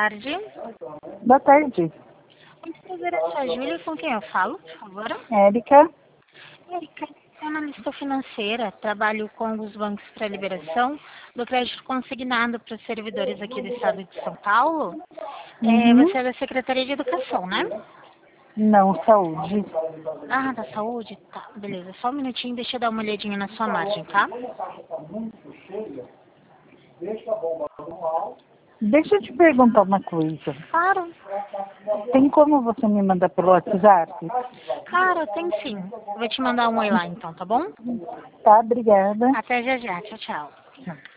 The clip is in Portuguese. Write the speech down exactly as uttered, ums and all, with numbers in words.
tarde. Boa tarde. Muito prazer, eu sou a Júlia. Com quem eu falo, por favor? Érica. Érica, sou analista financeira. Trabalho com os bancos para liberação do crédito consignado para os servidores aqui do estado de São Paulo. É, Uhum. você é da Secretaria de Educação, né? Não, saúde. Ah, da saúde? Tá, beleza. Só um minutinho, deixa eu dar uma olhadinha na sua margem, tá? Deixa eu te perguntar uma coisa. Claro. Tem como você me mandar pelo WhatsApp? Claro, tem sim. Vou te mandar um oi lá então, tá bom? Tá, obrigada. Até já já. Tchau, tchau. Tchau.